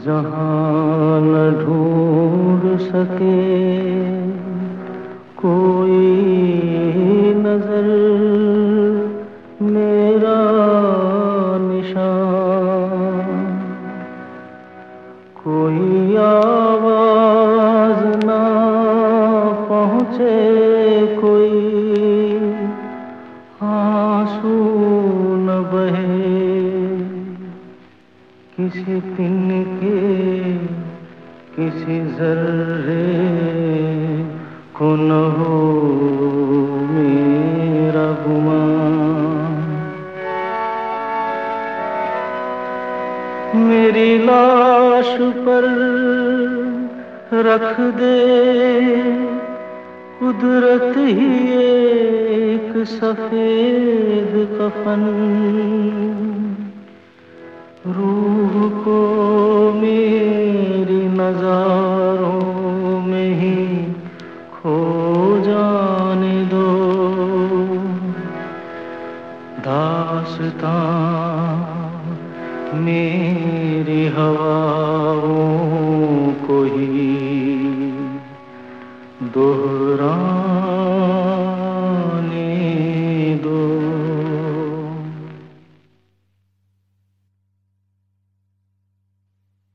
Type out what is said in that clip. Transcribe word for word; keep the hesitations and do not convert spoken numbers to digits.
जहाँ न ढूंढ सके कोई नजर मेरा निशान, कोई आवाज ना पहुँचे, कोई आंसू न बहे, किसी तिनके किसी जर्रे को न हो मेरा गुमान। मेरी लाश पर रख दे कुदरत ही एक सफेद कफन, रूह को मेरी नज़ार